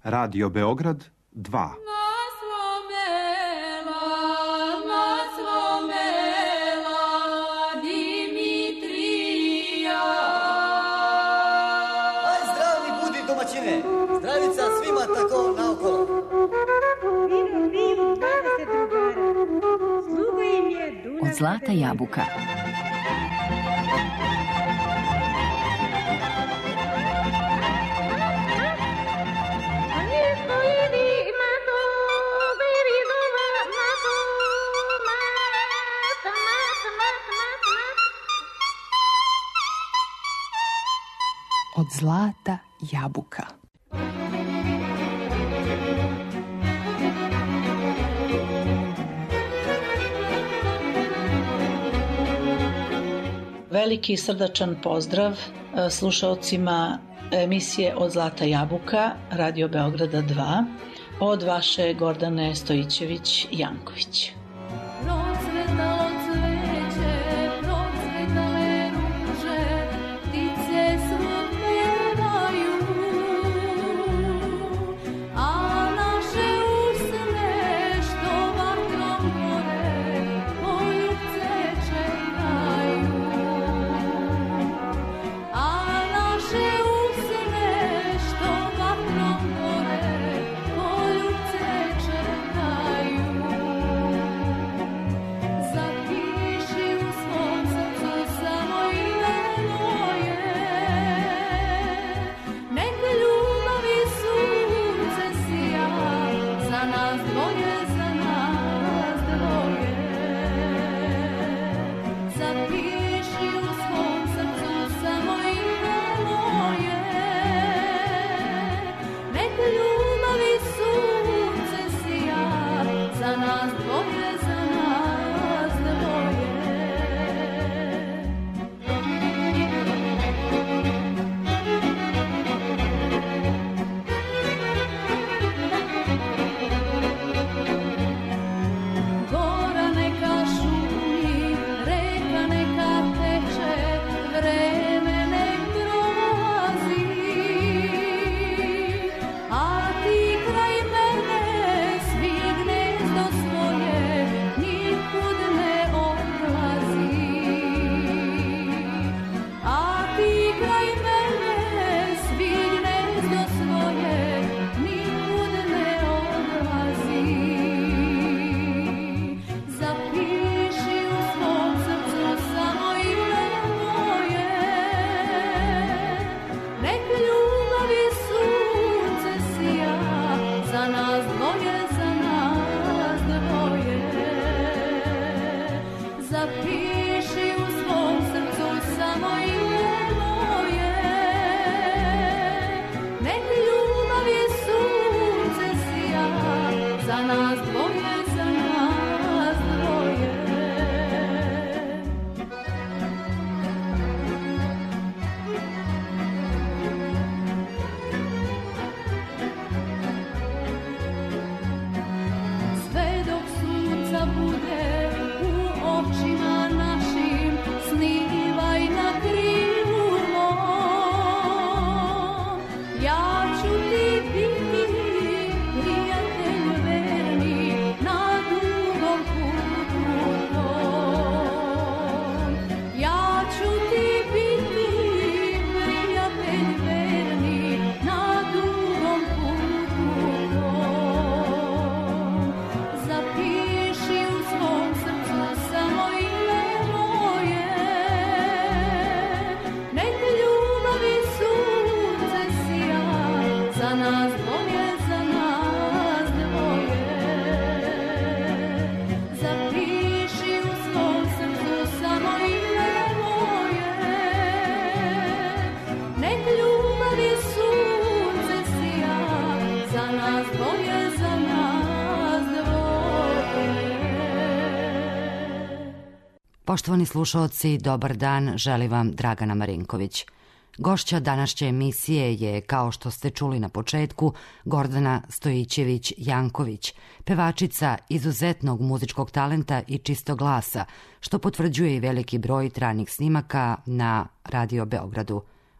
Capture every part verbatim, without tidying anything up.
Radio Beograd dva. Zdravica svima tako naokolo. Vino, vino, dvadeset drugara. Sluga im je Dunav. Od zlata jabuka. Od zlata jabuka. Veliki srdačan pozdrav slušaocima emisije Od zlata jabuka Radio Beograda dva od vaše Gordane Stojićević-Janković. Poštovani slušaoci, dobar dan, želi vam Dragana Marinković. Gošća današnje emisije je, kao što ste čuli na početku, Gordana Stojićević-Janković, pevačica izuzetnog muzičkog talenta i čistog glasa, što potvrđuje i veliki broj tranih snimaka na Radio Beogradu.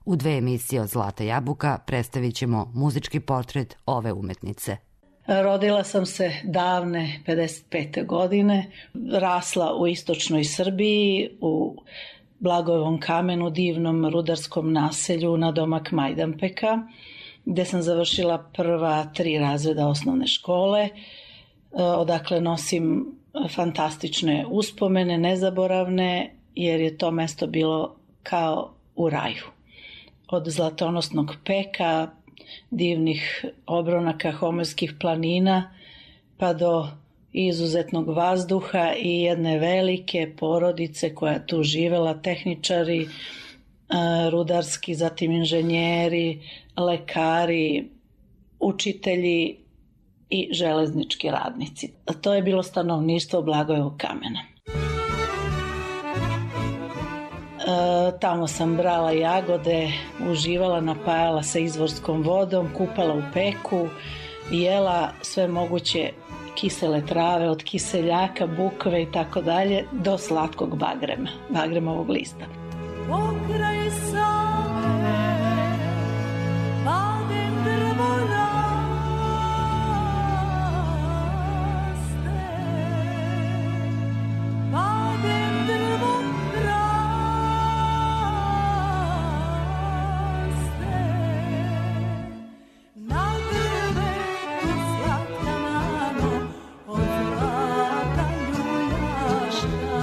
U dve emisije od Zlata jabuka predstavit ćemo muzički portret ove umetnice. Rodila sam se davne pedeset pete godine, rasla u istočnoj Srbiji, u Blagojevom Kamenu, divnom rudarskom naselju na domak Majdanpeka, gde sam završila prva tri razreda osnovne škole, odakle nosim fantastične uspomene, nezaboravne, jer je to mesto bilo kao u raju. Od zlatonosnog peka, divnih obronaka Homerskih planina, pa do izuzetnog vazduha i jedne velike porodice koja je tu živela, tehničari, rudarski, zatim inženjeri, lekari, učitelji i železnički radnici. To je bilo stanovništvo Blagojevog Kamena. E, tamo sam brala jagode, uživala, napajala se izvorskom vodom, kupala u peku, jela sve moguće kisele trave, od kiseljaka, bukve i tako dalje, do slatkog bagrema, bagremovog lista. Pokraj Save, padem drvo raste, padem drvo raste, na drvetu slatka nano, od zlata ljuljaška.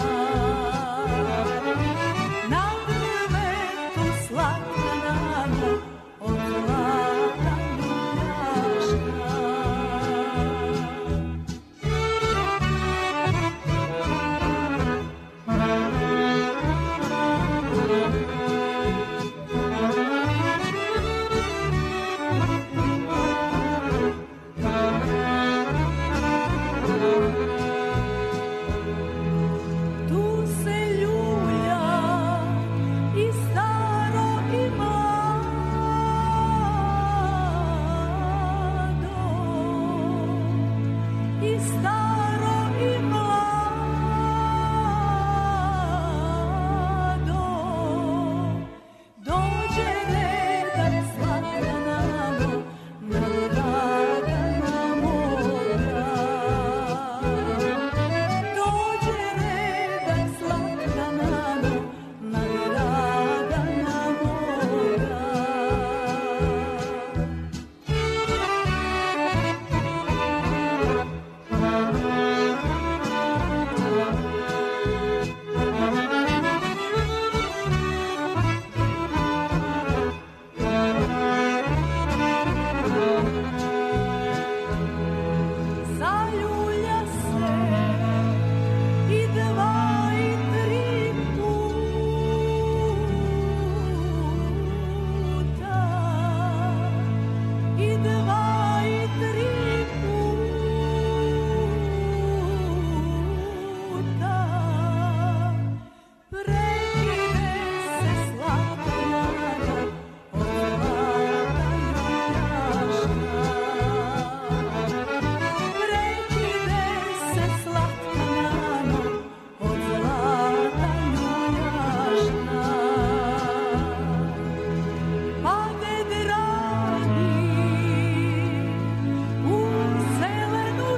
Na drvetu slatka nano, od zlata ljuljaška. Tu se ljulja i staro i mlado, i staro i mlado. Dođe redar slatka nano, na dragana moja. Dođe redar slatka nano, na dragana moja. Zaljulja se i dva i tri puta, i dva i tri puta. Prekide se slatka nano, od zlata ljuljaška. Prekide se slatka nano, od zlata ljuljaška. Pade dragi u zelenu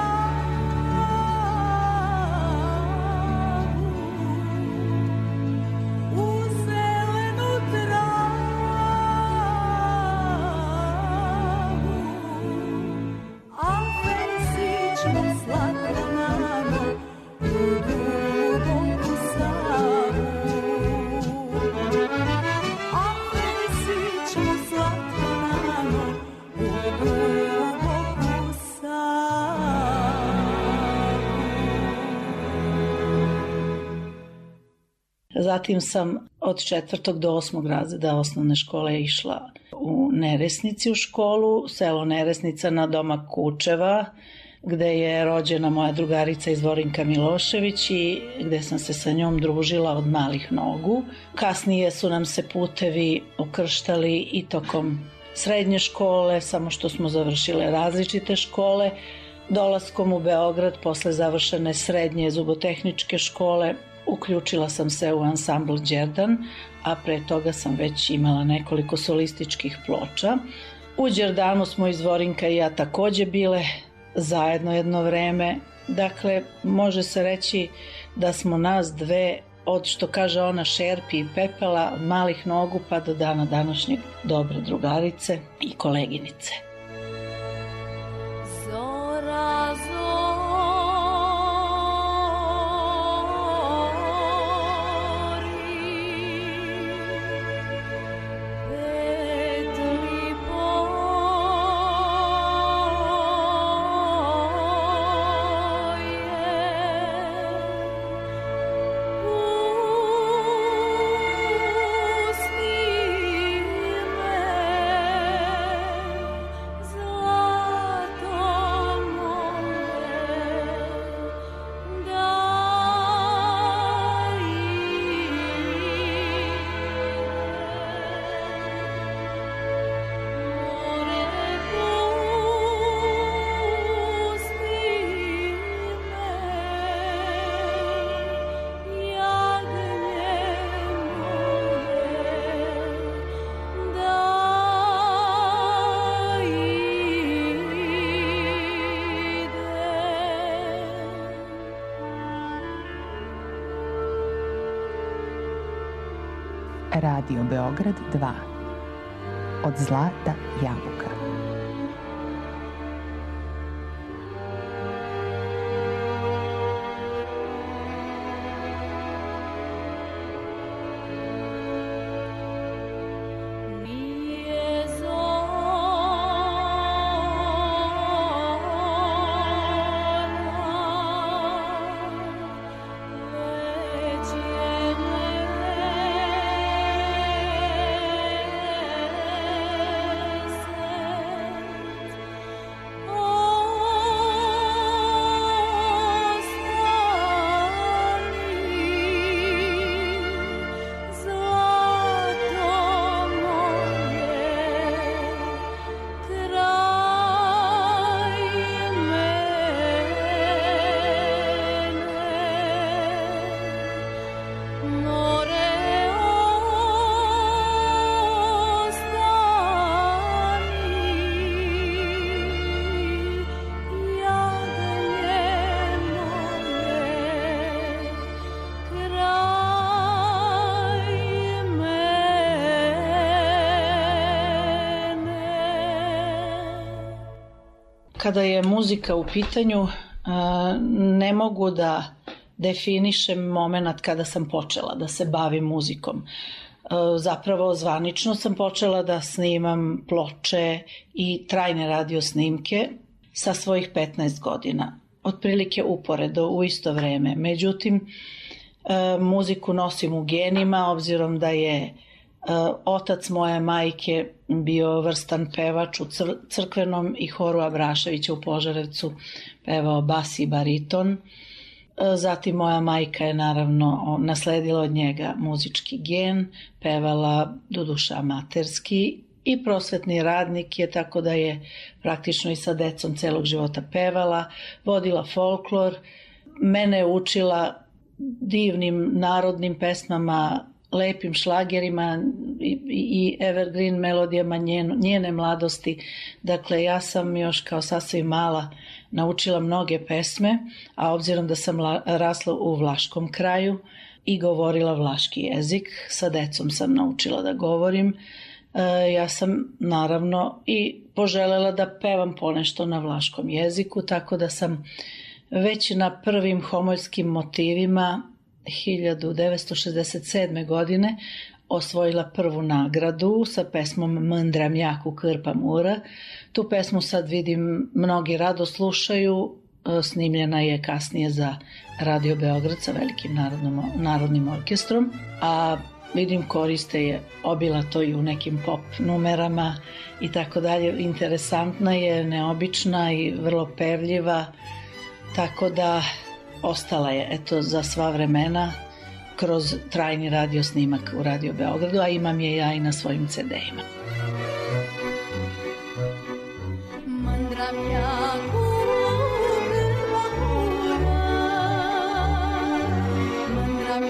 travu, u zelenu travu, a Fesiću slatka nano, u duboku Savu. A Fesiću slatka nano, u duboku Savu. Zatim sam od četvrtog do osmog razreda osnovne škole išla u Neresnici u školu, selo Neresnica na domak Kučeva, gde je rođena moja drugarica Izvorinka Milošević i gde sam se sa njom družila od malih nogu. Kasnije su nam se putevi ukrštali i tokom srednje škole, samo što smo završile različite škole. Dolaskom u Beograd posle završene srednje zubotehničke škole uključila sam se u ansambl Đerdan, a pre toga sam već imala nekoliko solističkih ploča. U Đerdanu smo iz Vorinka i ja takođe bile zajedno jedno vreme. Dakle, može se reći da smo nas dve, od što kaže ona šerpi i pepela, od malih nogu pa do dana današnjeg, dobre drugarice i koleginice. Zora, zori, petli Radio Beograd dva. Od zlata jabuka. Kada je muzika u pitanju, ne mogu da definišem moment kada sam počela da se bavim muzikom. Zapravo zvanično sam počela da snimam ploče i trajne radio snimke sa svojih petnaest godina. Otprilike uporedo, u isto vreme. Međutim, muziku nosim u genima, obzirom da je otac moje majke bio vrstan pevač u crkvenom i horu Abraševića u Požarevcu, pevao bas i bariton. Zatim moja majka je naravno nasledila od njega muzički gen, pevala doduše amaterski i prosvetni radnik je, tako da je praktično i sa decom celog života pevala, vodila folklor, mene je učila divnim narodnim pesmama, lepim šlagerima i, i evergreen melodijama njeno, njene mladosti. Dakle, ja sam još kao sasvim mala naučila mnoge pesme, a obzirom da sam la, rasla u vlaškom kraju i govorila vlaški jezik, sa decom sam naučila da govorim, e, ja sam naravno i poželela da pevam ponešto na vlaškom jeziku, tako da sam već na prvim homoljskim motivima hiljadu devetsto šezdeset sedme. godine osvojila prvu nagradu sa pesmom Mndram jaku krpa mura. Tu pesmu sad vidim mnogi rado slušaju, snimljena je kasnije za Radio Beograd sa velikim narodnom, narodnim orkestrom, a vidim koriste je obilato i u nekim pop numerama i tako dalje. Interesantna je, neobična i vrlo pevljiva, tako da ostala je, eto, za sva vremena kroz trajni radio snimak u Radio Beogradu, a imam je ja i na svojim ce de-ima. Mndram jaku krpa mura, mndram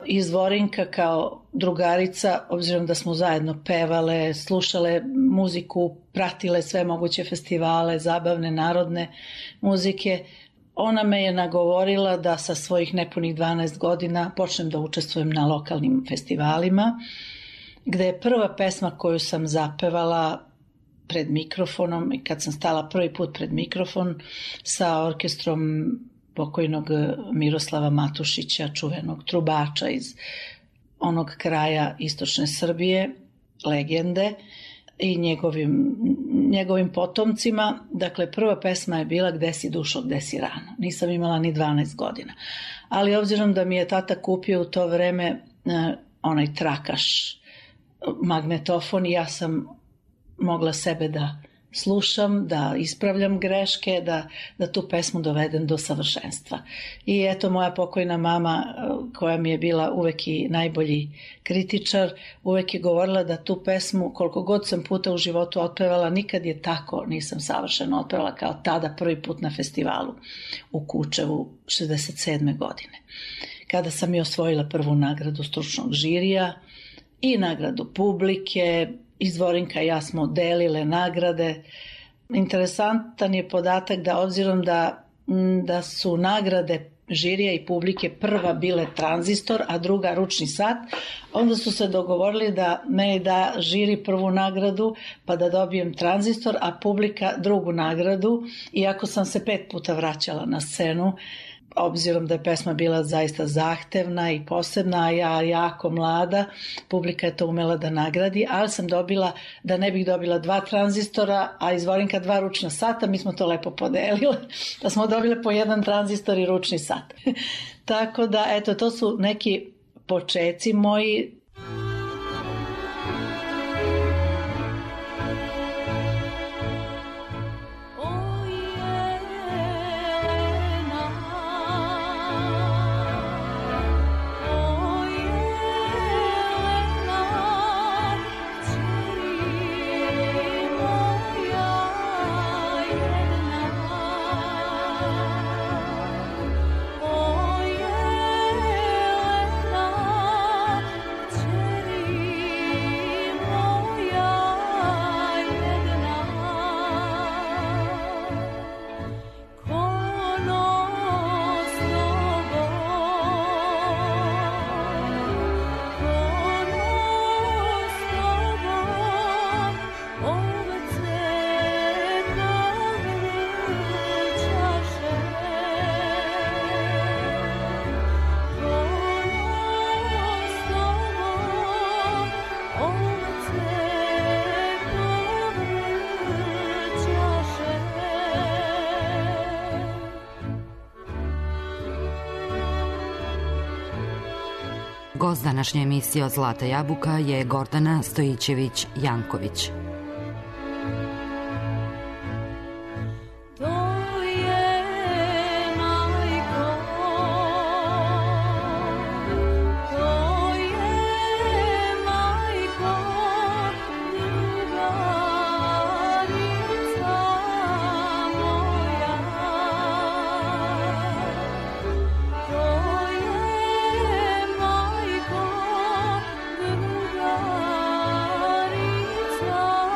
iz Zvorinka kao drugarica, obzirom da smo zajedno pevale, slušale muziku, pratile sve moguće festivale, zabavne, narodne muzike, ona me je nagovorila da sa svojih nepunih dvanaest godina počnem da učestvujem na lokalnim festivalima, gde je prva pesma koju sam zapevala pred mikrofonom i kad sam stala prvi put pred mikrofon sa orkestrom pokojnog Miroslava Matušića, čuvenog trubača iz onog kraja istočne Srbije, legende, i njegovim, njegovim potomcima. Dakle, prva pesma je bila Gde si dušo, gde si rano. Nisam imala ni dvanaest godina. Ali obzirom da mi je tata kupio u to vreme onaj trakaš magnetofon, ja sam mogla sebe da slušam, da ispravljam greške, da, da tu pesmu dovedem do savršenstva. I eto, moja pokojna mama, koja mi je bila uvek i najbolji kritičar, uvek je govorila da tu pesmu, koliko god sam puta u životu otpevala, nikad je tako nisam savršeno otpevala kao tada prvi put na festivalu u Kučevu šezdeset sedme godine. Kada sam i osvojila prvu nagradu stručnog žirija i nagradu publike, iz Zvorinka i ja smo delile nagrade. Interesantan je podatak da obzirom da, da su nagrade žirija i publike prva bile Tranzistor, a druga Ručni sat, onda su se dogovorili da me da žiri prvu nagradu pa da dobijem Tranzistor, a publika drugu nagradu, iako sam se pet puta vraćala na scenu, obzirom da je pesma bila zaista zahtevna i posebna, a ja jako mlada, publika je to umela da nagradi, ali sam dobila, da ne bih dobila dva Tranzistora, a iz Zvorinka dva Ručna sata, mi smo to lepo podelile, da smo dobile po jedan Tranzistor i Ručni sat. Tako da, eto, to su neki počeci moji. Gost današnje emisije od Zlata jabuka je Gordana Stojićević-Janković. Oh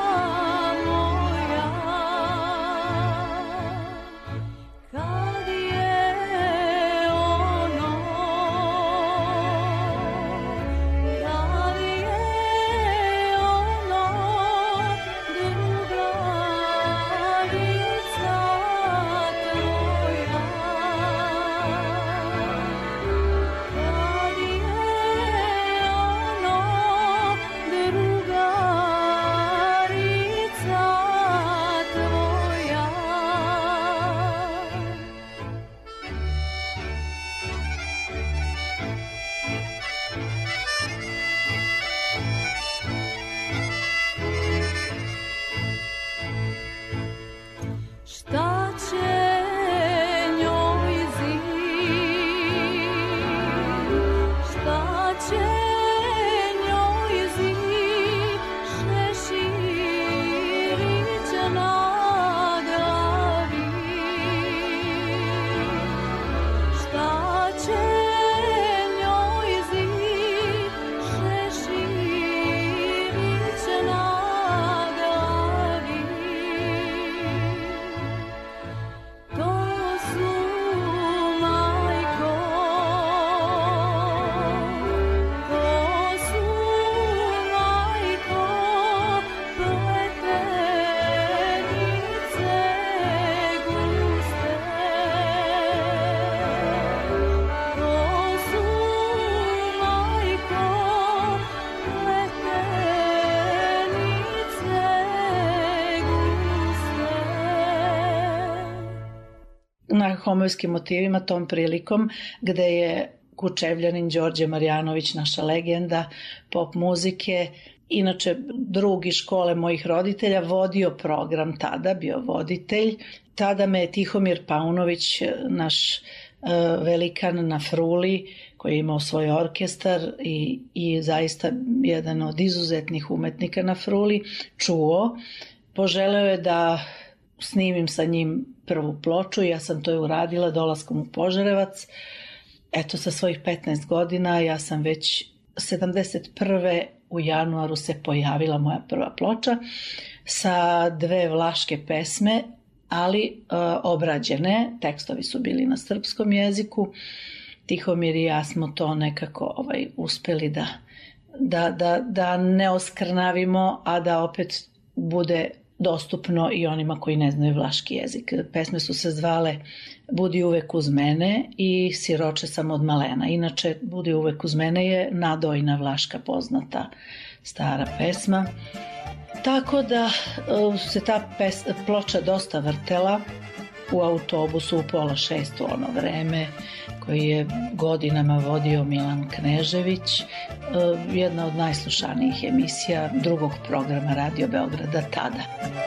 homojskim motivima tom prilikom, gde je Kučevljanin Đorđe Marjanović, naša legenda pop muzike, inače drug iz škole mojih roditelja, vodio program tada, bio voditelj. Tada me je Tihomir Paunović, naš uh, velikan na fruli, koji je imao svoj orkestar i, i zaista jedan od izuzetnih umetnika na fruli, čuo. Poželeo je da snimim sa njim prvu ploču, ja sam to i uradila dolaskom u Požarevac. Eto, sa svojih petnaest godina ja sam već sedamdeset prve u januaru se pojavila moja prva ploča sa dve vlaške pesme, ali uh, obrađene, tekstovi su bili na srpskom jeziku. Tihomir i ja smo to nekako ovaj, uspeli da, da, da, da ne oskrnavimo, a da opet bude dostupno i onima koji ne znaju vlaški jezik. Pesme su se zvale Budi uvek uz mene i Siroče sam od malena. Inače, Budi uvek uz mene je nadojna vlaška poznata stara pesma. Tako da se ta pes, ploča dosta vrtela u autobusu u pola šest u ono vreme, koji je godinama vodio Milan Knežević, jedna od najslušanijih emisija drugog programa Radio Beograda tada.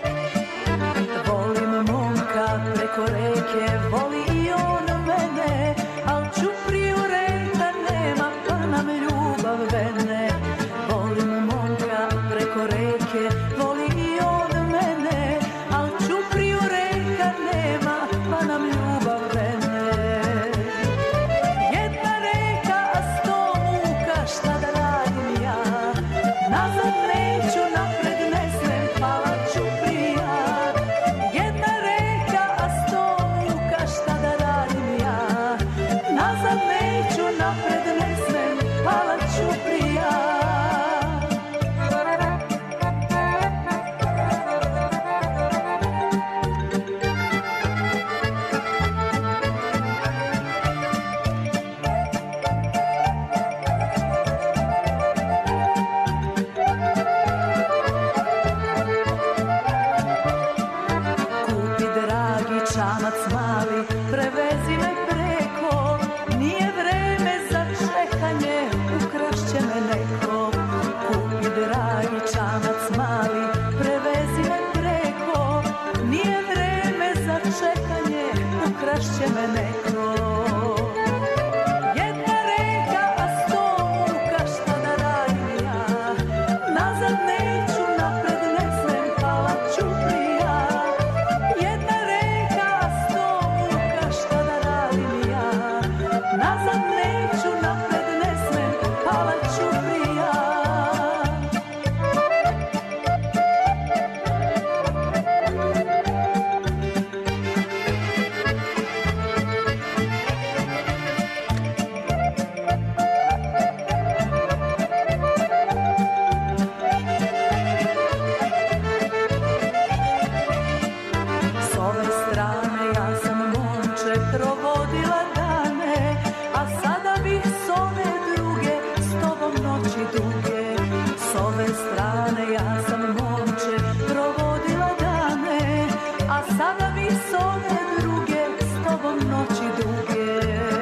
Volim momka preko reke, voli i on mene, al čupriju reka nema, pa nam ljubav vene. Volim momka preko reke, voli i on mene, al čupriju reka nema, pa nam ljubav vene. Jedna reka, a sto muka, šta da radim ja? Nazad neću, napred ne smem, pala ću prija. Jedna reka, a sto muka, šta da radim ja? Nazad neću, napred ne smem, pala ću prija. Kupi dragi čamac mali, prevezi me preko, nije vreme za čekanje, ukrašće me neko. Kupi dragi čamac mali, prevezi me preko, nije vreme za čekanje, ukrašće me neko. Jedna reka, a sto muka, šta da radim ja? Nazad neću, napred ne smem, pala ću prija. Jedna reka, a sto muka, šta da radim ja? Nazad neću, napred ne smem, pala ću prija. S ove strane ja sam momče provodila dane, a sada bih s ove druge s tobom noći duge. S ove strane ja sam momče provodila dane, a sada bih s ove druge s tobom noći duge.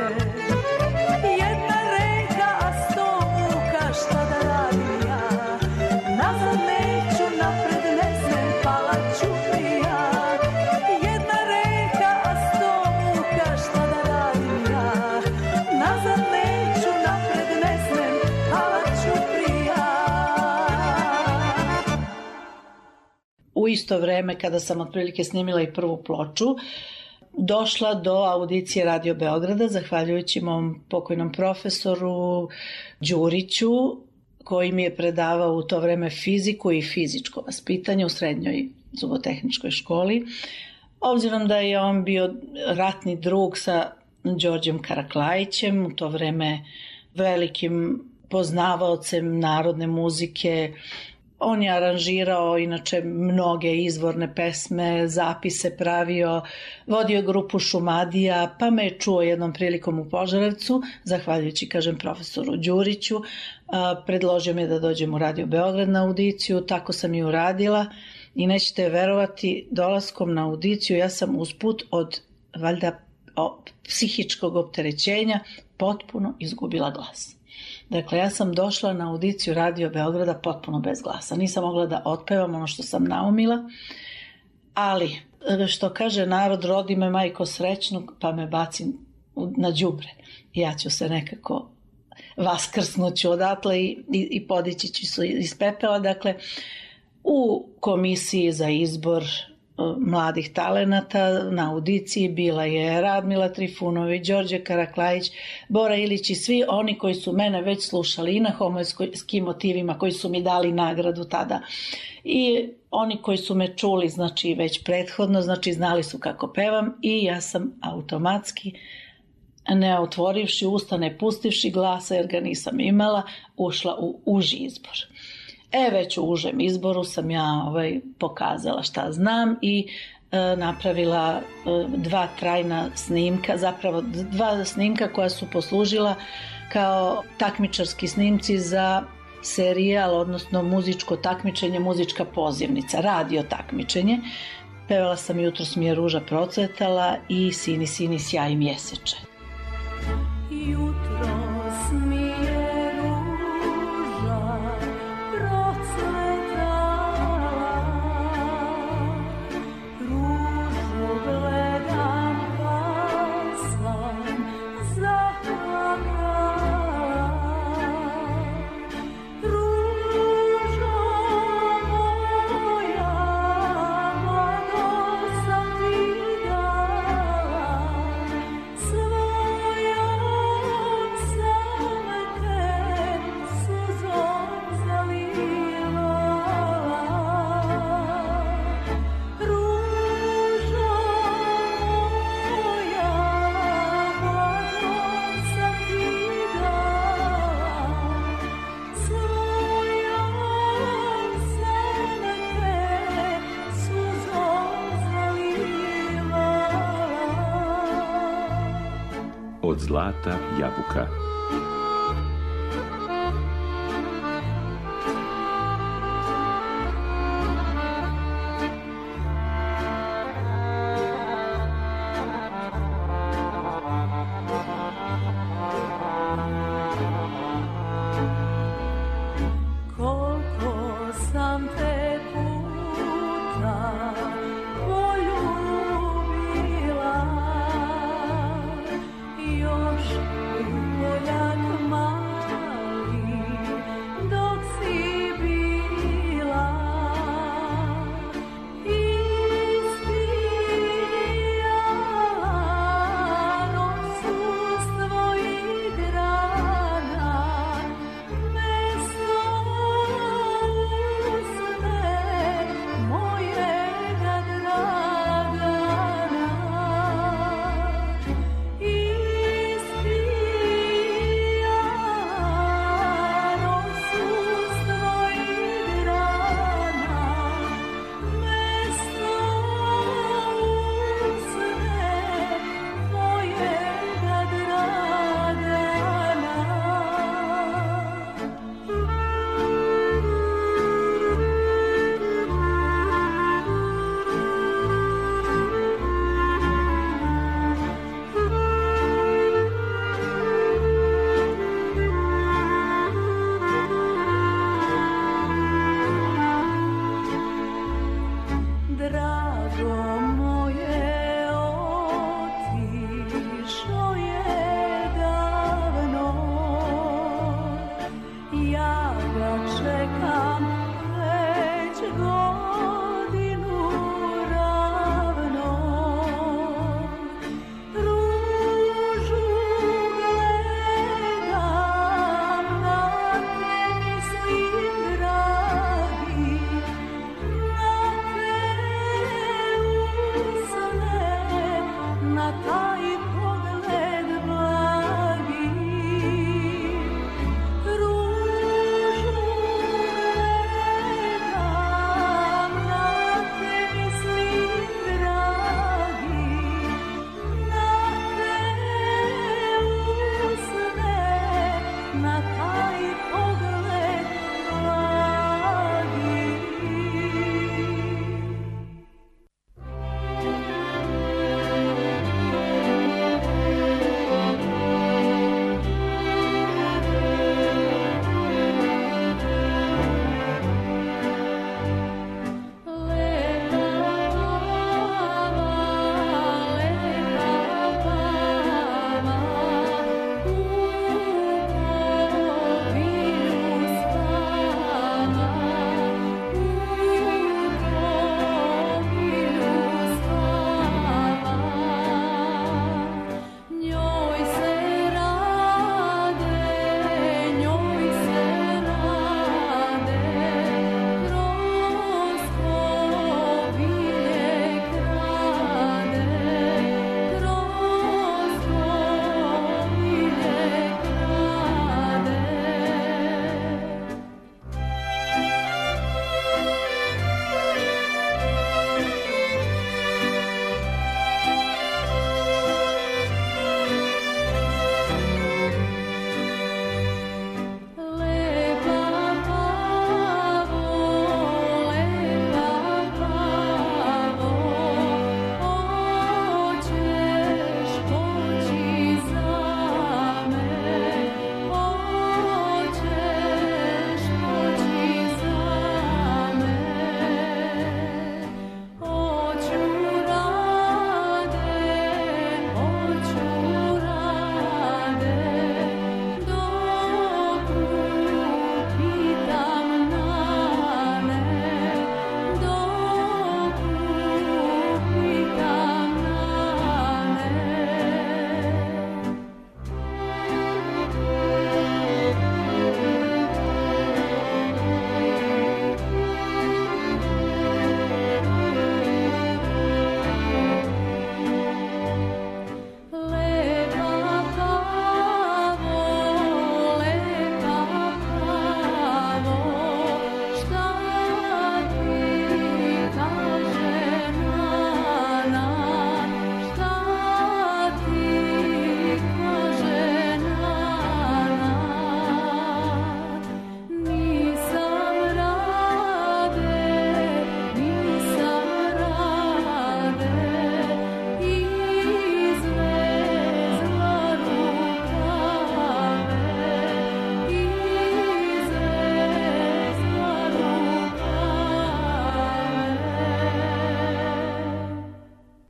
Jedna reka, a sto muka, šta da radim ja? Nazad neću, napred ne smem, pala ću prija. Jedna reka, a sto muka, šta da radim ja? Nazad neću, napred ne smem, pala ću prija. U isto vreme, kada sam otprilike snimila i prvu ploču, došla do audicije Radio Beograda, zahvaljujući mom pokojnom profesoru Đuriću, koji mi je predavao u to vreme fiziku i fizičko vaspitanje u srednjoj zubotehničkoj školi. Obzirom da je on bio ratni drug sa Đorđem Karaklajićem, u to vreme velikim poznavaocem narodne muzike, on je aranžirao inače mnoge izvorne pesme, zapise pravio, vodio grupu Šumadija, pa me je čuo jednom prilikom u Požarevcu, zahvaljujući, kažem, profesoru Đuriću, predložio mi je da dođem u Radio Beograd na audiciju, tako sam i uradila i nećete verovati, dolaskom na audiciju ja sam usput od valjda psihičkog opterećenja potpuno izgubila glas. Dakle, ja sam došla na audiciju Radio Beograda potpuno bez glasa. Nisam mogla da otpevam ono što sam naumila, ali što kaže narod, rodi me majko srećnog pa me baci na đubre. Ja ću se nekako vaskrsnuću odatle i, i, i podići ću se iz pepela. Dakle, u komisiji za izbor mladih talenata na audiciji bila je Radmila Trifunović, Đorđe Karaklajić, Bora Ilić i svi oni koji su mene već slušali i na homojskim motivima, koji su mi dali nagradu tada. I oni koji su me čuli, znači već prethodno, znači znali su kako pevam i ja sam automatski, ne otvorivši usta, ne pustivši glasa jer ga nisam imala, ušla u uži izbor. E, već u užem izboru sam ja ovaj, pokazala šta znam i e, napravila e, dva trajna snimka, zapravo dva snimka koja su poslužila kao takmičarski snimci za serijal, odnosno muzičko takmičenje, muzička pozivnica, radio takmičenje. Pevala sam Jutros mi je ruža procvetala i Sini, sini, sjaj mjeseče. Jutros mi je ruža procvetala, ružu gledam pa sam zaplakala. Ružo moja, mlado sam ti dala, svojom sam te suzom zalila. Ružo moja, mlado sam ti dala, svojom sam te suzom zalila. Od zlata jabuka. Koliko sam te puta poljubila, još u moj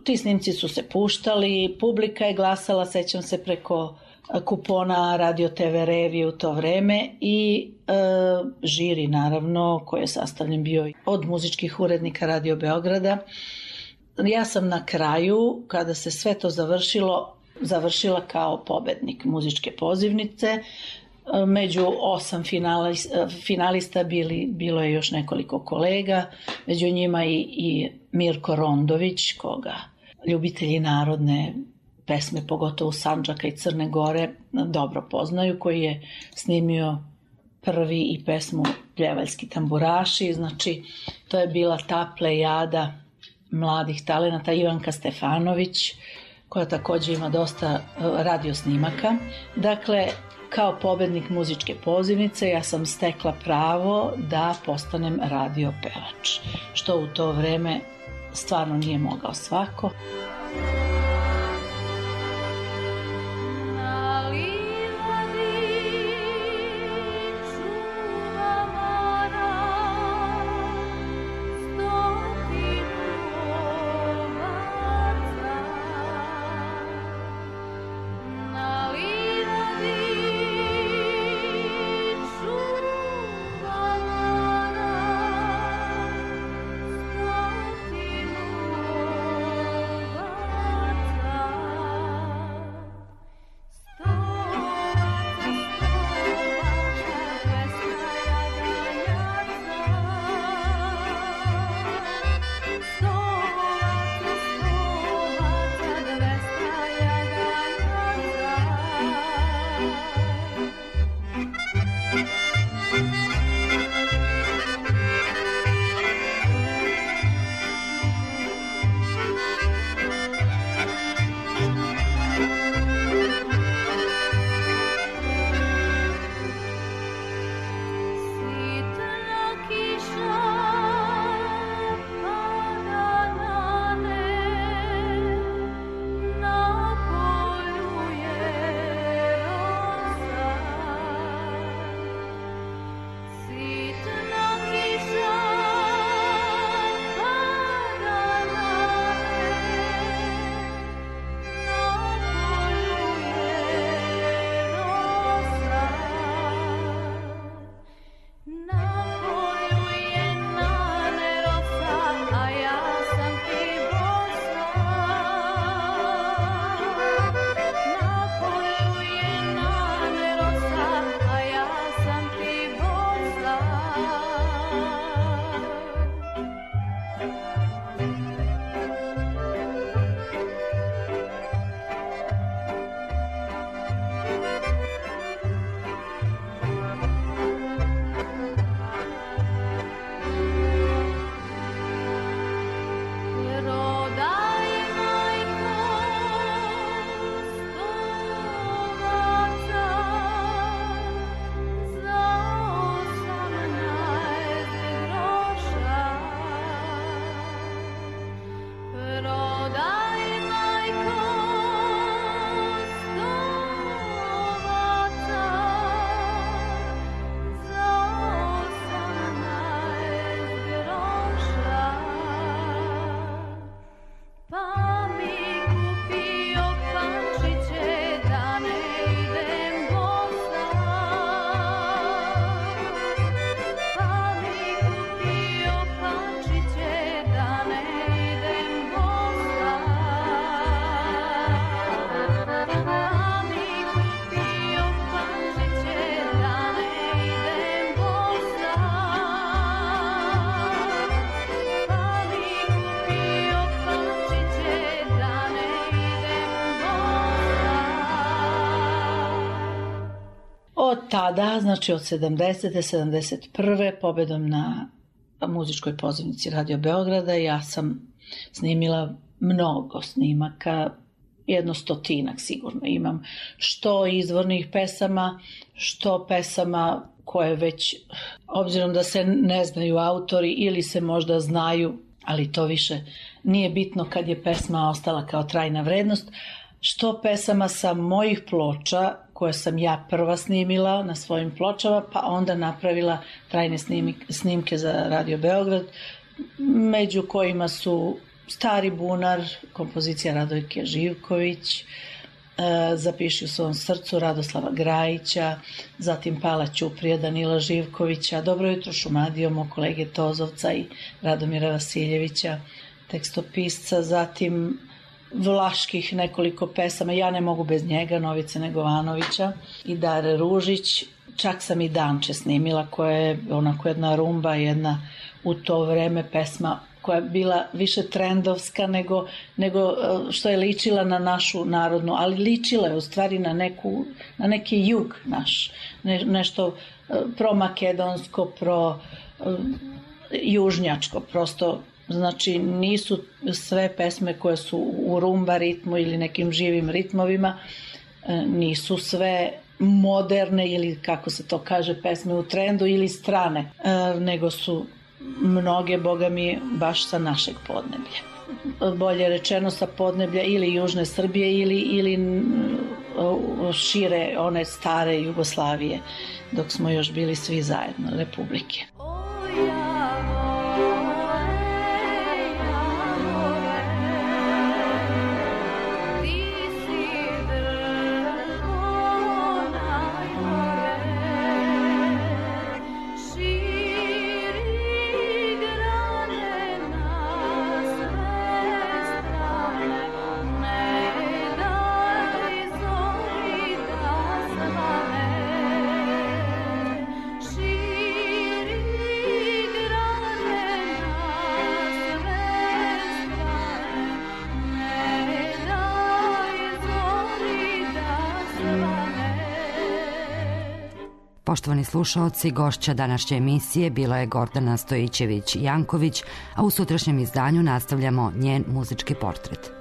ti snimci su se puštali, publika je glasala, sećam se, preko kupona Radio T V Revije u to vreme i e, žiri, naravno, koji je sastavljen bio od muzičkih urednika Radio Beograda. Ja sam na kraju, kada se sve to završilo, završila kao pobednik muzičke pozivnice. Među osam finalista, finalista bili, bilo je još nekoliko kolega, među njima i, i Mirko Rondović, koga ljubitelji narodne pesme, pogotovo Sandžaka i Crne Gore, dobro poznaju, koji je snimio prvi i pesmu Pljevaljski tamburaši. Znači, to je bila ta plejada mladih talenata. Ivanka Stefanović, koja takođe ima dosta radio snimaka. Dakle, kao pobednik muzičke pozivnice ja sam stekla pravo da postanem radio pevač, što u to vreme stvarno nije mogao svako. Od tada, znači od sedamdesete. sedamdeset prve. pobedom na muzičkoj pozivnici Radio Beograda ja sam snimila mnogo snimaka, jedno stotinak sigurno imam, što izvornih pesama, što pesama koje već, obzirom da se ne znaju autori ili se možda znaju, ali to više nije bitno kad je pesma ostala kao trajna vrednost, što pesama sa mojih ploča koje sam ja prva snimila na svojim pločama, pa onda napravila trajne snimke za Radio Beograd, među kojima su Stari bunar, kompozicija Radojke Živković, Zapiši u svom srcu Radoslava Grajića, zatim Pala Ćuprija Danila Živkovića, Dobro jutro Šumadijo mog kolege Tozovca i Radomira Vasiljevića, tekstopisca, zatim vlaških nekoliko pesama, Ja ne mogu bez njega, Novice Negovanovića i Dare Ružić. Čak sam i Danče snimila, koja je onako jedna rumba, jedna u to vreme pesma koja je bila više trendovska nego, nego što je ličila na našu narodnu, ali ličila je u stvari na, neku, na neki jug naš, ne, nešto promakedonsko, pro južnjačko, prosto. Znači nisu sve pesme koje su u rumba ritmu ili nekim živim ritmovima, nisu sve moderne ili kako se to kaže pesme u trendu ili strane, nego su mnoge, boga mi, baš sa našeg podneblja. Bolje rečeno sa podneblja ili južne Srbije ili, ili šire one stare Jugoslavije dok smo još bili svi zajedno republike. Poštovani slušaoci, gošća današnje emisije bila je Gordana Stojićević-Janković, a u sutrašnjem izdanju nastavljamo njen muzički portret.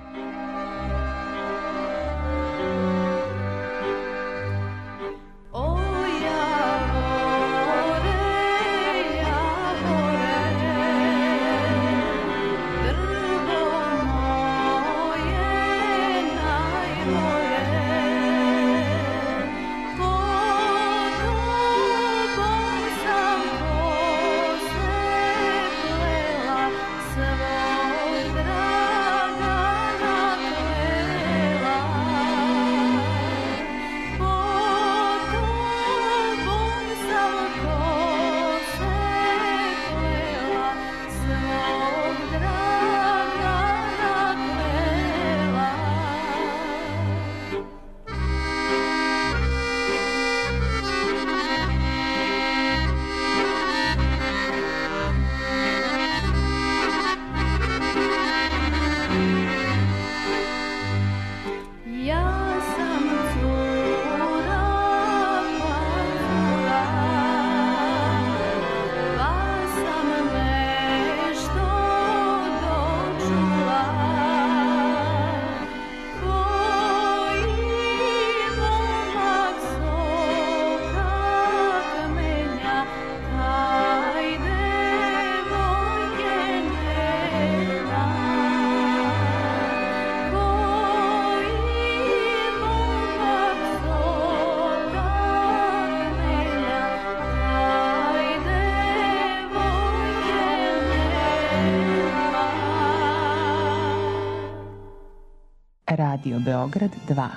Radio Beograd dva.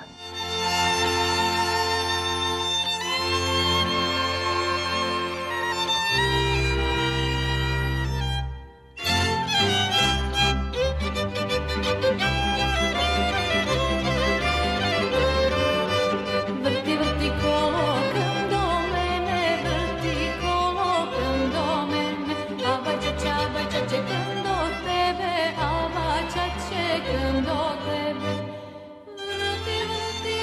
Vrti, vrti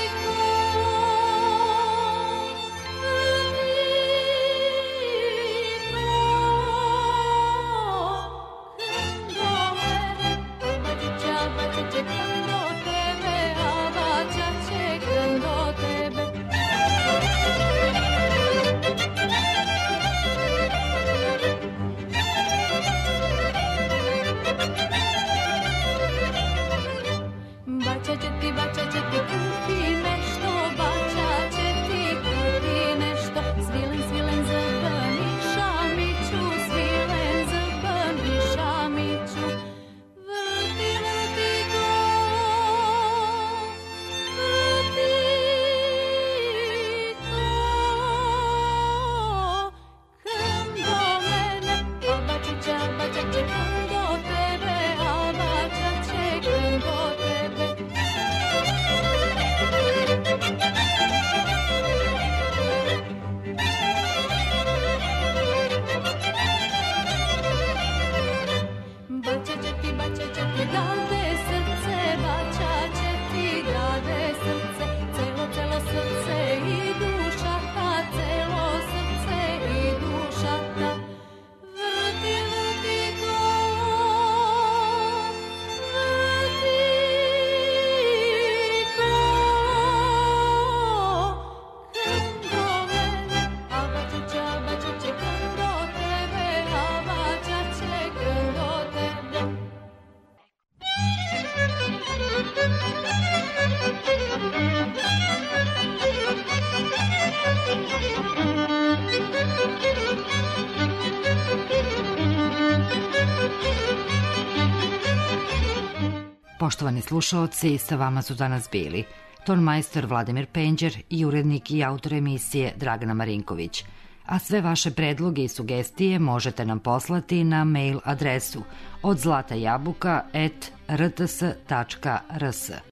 Poštovani slušaoci, sa vama su danas bili tonmajstor Vladimir Penđer i urednik i autor emisije Dragana Marinković. A sve vaše predloge i sugestije možete nam poslati na mail adresu od zlata jabuka at r t s tačka r s.